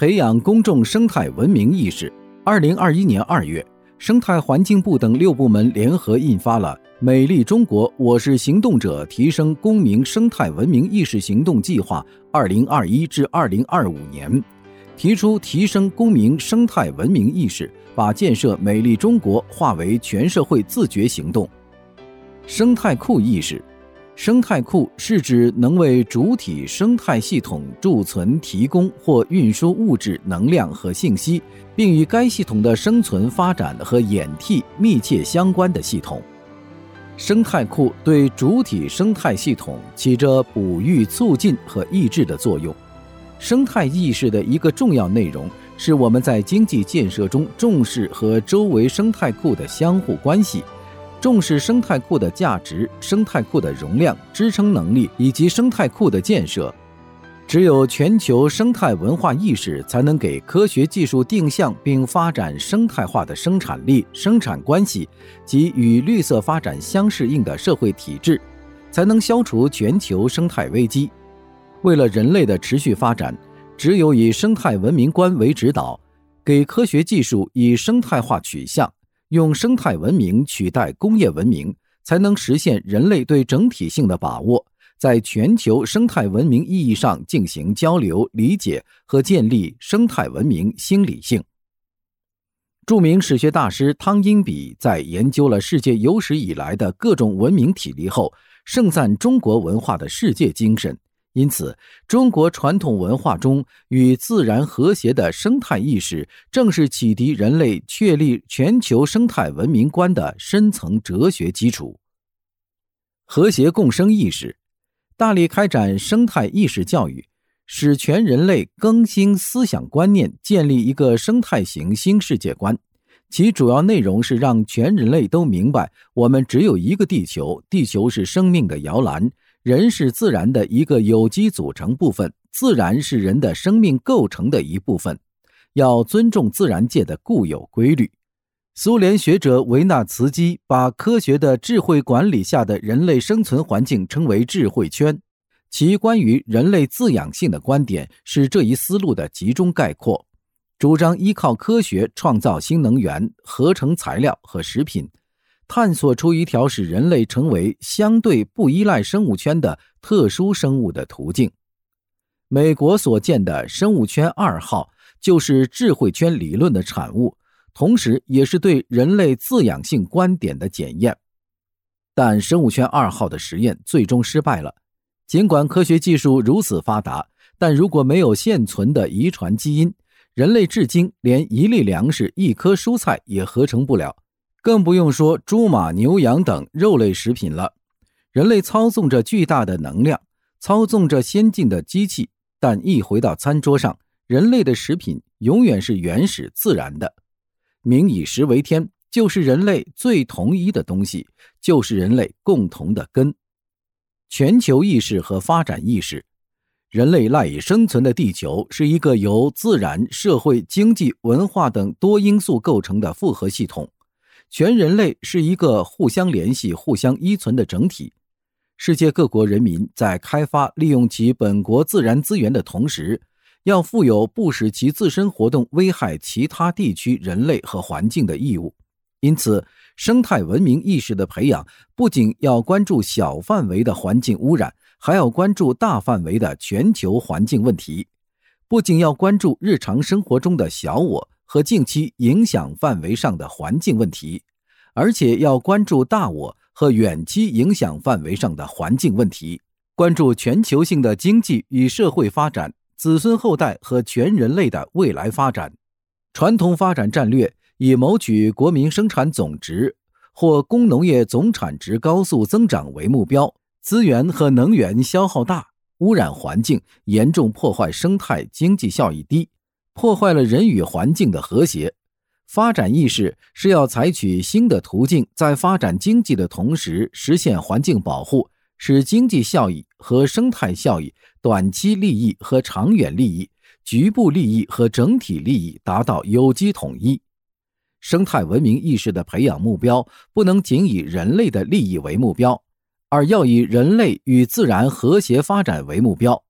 培养公众生态文明意识。2021年2月，生态环境部等6部门联合印发了《美丽中国我是行动者提升公民生态文明意识行动计划2021至2025年》，提出提升公民生态文明意识，把建设美丽中国化为全社会自觉行动。生态库意识。生态库是指能为主体生态系统贮存、提供或运输物质、能量和信息，并与该系统的生存、发展和演替密切相关的系统。生态库对主体生态系统起着哺育、促进和抑制的作用。生态意识的一个重要内容是我们在经济建设中重视和周围生态库的相互关系，重视生态库的价值、生态库的容量、支撑能力以及生态库的建设。只有全球生态文化意识才能给科学技术定向并发展生态化的生产力、生产关系及与绿色发展相适应的社会体制，才能消除全球生态危机。为了人类的持续发展，只有以生态文明观为指导，给科学技术以生态化取向，用生态文明取代工业文明，才能实现人类对整体性的把握，在全球生态文明意义上进行交流、理解和建立生态文明新理性。著名史学大师汤因比在研究了世界有史以来的各种文明体例后，盛赞中国文化的世界精神。因此，中国传统文化中与自然和谐的生态意识，正是启迪人类确立全球生态文明观的深层哲学基础。和谐共生意识。大力开展生态意识教育，使全人类更新思想观念，建立一个生态型新世界观。其主要内容是让全人类都明白，我们只有一个地球，地球是生命的摇篮，人是自然的一个有机组成部分，自然是人的生命构成的一部分，要尊重自然界的固有规律。苏联学者维纳茨基把科学的智慧管理下的人类生存环境称为智慧圈，其关于人类自养性的观点是这一思路的集中概括，主张依靠科学创造新能源、合成材料和食品，探索出一条使人类成为相对不依赖生物圈的特殊生物的途径。美国所建的生物圈2号就是智慧圈理论的产物，同时也是对人类自养性观点的检验。但生物圈2号的实验最终失败了。尽管科学技术如此发达，但如果没有现存的遗传基因，人类至今连一粒粮食、一颗蔬菜也合成不了，更不用说猪马牛羊等肉类食品了。人类操纵着巨大的能量，操纵着先进的机器，但一回到餐桌上，人类的食品永远是原始自然的。民以食为天，就是人类最统一的东西，就是人类共同的根。全球意识和发展意识。人类赖以生存的地球是一个由自然、社会、经济、文化等多因素构成的复合系统。全人类是一个互相联系、互相依存的整体。世界各国人民在开发利用其本国自然资源的同时，要负有不使其自身活动危害其他地区人类和环境的义务。因此，生态文明意识的培养不仅要关注小范围的环境污染，还要关注大范围的全球环境问题。不仅要关注日常生活中的小我和近期影响范围上的环境问题，而且要关注大我和远期影响范围上的环境问题，关注全球性的经济与社会发展，子孙后代和全人类的未来发展。传统发展战略以谋取国民生产总值或工农业总产值高速增长为目标，资源和能源消耗大，污染环境，严重破坏生态，经济效益低，破坏了人与环境的和谐。发展意识是要采取新的途径，在发展经济的同时实现环境保护，使经济效益和生态效益、短期利益和长远利益、局部利益和整体利益达到有机统一。生态文明意识的培养目标不能仅以人类的利益为目标，而要以人类与自然和谐发展为目标，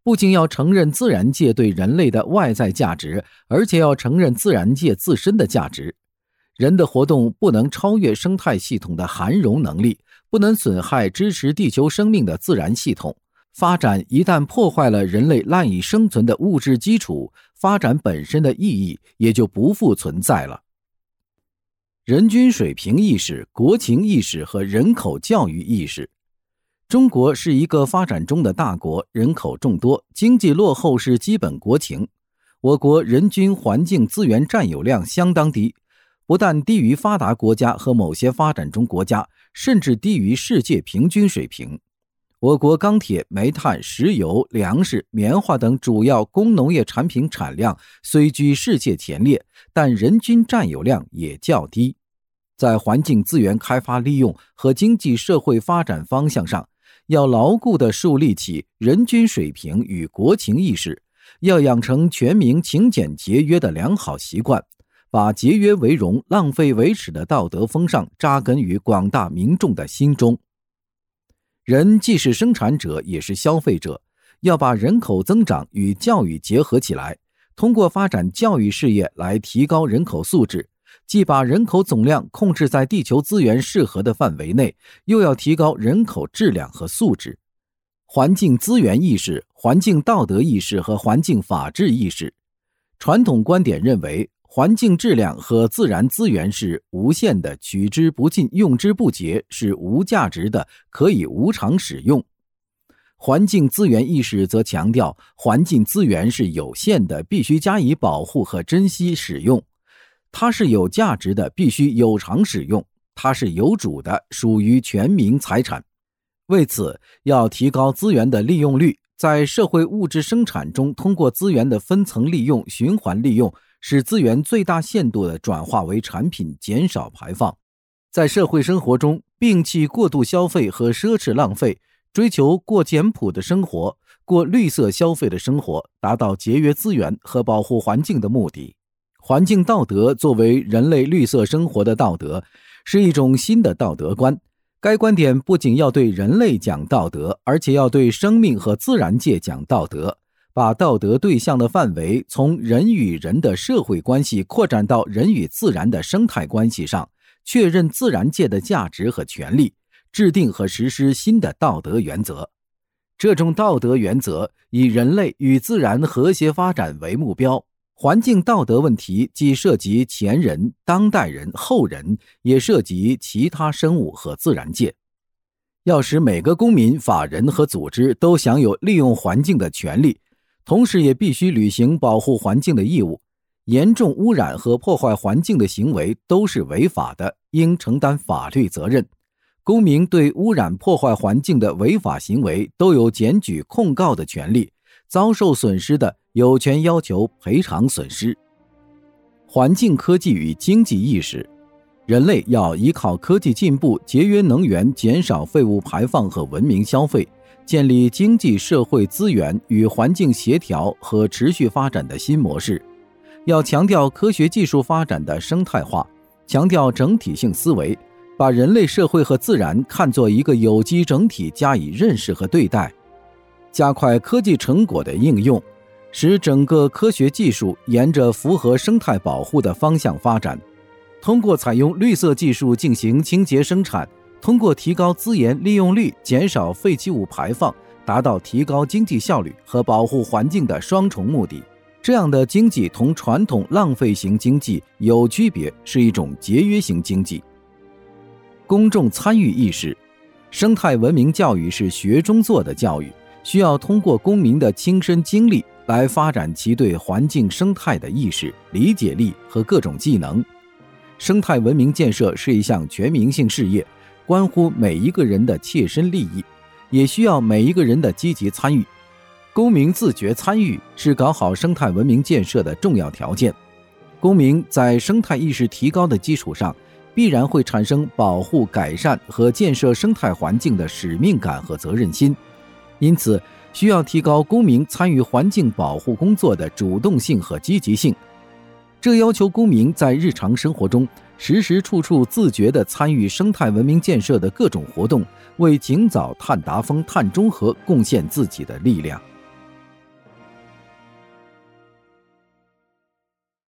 不仅要承认自然界对人类的外在价值，而且要承认自然界自身的价值。人的活动不能超越生态系统的含容能力，不能损害支持地球生命的自然系统。发展一旦破坏了人类赖以生存的物质基础，发展本身的意义也就不复存在了。人均水平意识、国情意识和人口教育意识。中国是一个发展中的大国，人口众多，经济落后是基本国情。我国人均环境资源占有量相当低，不但低于发达国家和某些发展中国家，甚至低于世界平均水平。我国钢铁、煤炭、石油、粮食、棉花等主要工农业产品产量虽居世界前列，但人均占有量也较低。在环境资源开发利用和经济社会发展方向上，要牢固地树立起人均水平与国情意识，要养成全民勤俭节约的良好习惯，把节约为荣、浪费为耻的道德风尚扎根于广大民众的心中。人既是生产者，也是消费者，要把人口增长与教育结合起来，通过发展教育事业来提高人口素质，既把人口总量控制在地球资源适合的范围内，又要提高人口质量和素质。环境资源意识、环境道德意识和环境法治意识。传统观点认为，环境质量和自然资源是无限的，取之不尽，用之不竭，是无价值的，可以无偿使用。环境资源意识则强调，环境资源是有限的，必须加以保护和珍惜使用。它是有价值的，必须有偿使用；它是有主的，属于全民财产。为此，要提高资源的利用率，在社会物质生产中，通过资源的分层利用、循环利用，使资源最大限度地转化为产品，减少排放。在社会生活中，摒弃过度消费和奢侈浪费，追求过简朴的生活，过绿色消费的生活，达到节约资源和保护环境的目的。环境道德作为人类绿色生活的道德，是一种新的道德观。该观点不仅要对人类讲道德，而且要对生命和自然界讲道德，把道德对象的范围从人与人的社会关系扩展到人与自然的生态关系上，确认自然界的价值和权利，制定和实施新的道德原则。这种道德原则以人类与自然和谐发展为目标。环境道德问题既涉及前人、当代人、后人，也涉及其他生物和自然界。要使每个公民、法人和组织都享有利用环境的权利，同时也必须履行保护环境的义务。严重污染和破坏环境的行为都是违法的，应承担法律责任。公民对污染破坏环境的违法行为都有检举控告的权利，遭受损失的有权要求赔偿损失。环境科技与经济意识。人类要依靠科技进步，节约能源，减少废物排放和文明消费，建立经济社会资源与环境协调和持续发展的新模式。要强调科学技术发展的生态化，强调整体性思维，把人类社会和自然看作一个有机整体加以认识和对待。加快科技成果的应用，使整个科学技术沿着符合生态保护的方向发展。通过采用绿色技术进行清洁生产，通过提高资源利用率，减少废弃物排放，达到提高经济效率和保护环境的双重目的。这样的经济同传统浪费型经济有区别，是一种节约型经济。公众参与意识。生态文明教育是学中做的教育，需要通过公民的亲身经历来发展其对环境生态的意识、理解力和各种技能。生态文明建设是一项全民性事业，关乎每一个人的切身利益，也需要每一个人的积极参与。公民自觉参与是搞好生态文明建设的重要条件。公民在生态意识提高的基础上，必然会产生保护、改善和建设生态环境的使命感和责任心。因此，需要提高公民参与环境保护工作的主动性和积极性。这要求公民在日常生活中时时处处自觉地参与生态文明建设的各种活动，为尽早碳达峰、碳中和贡献自己的力量。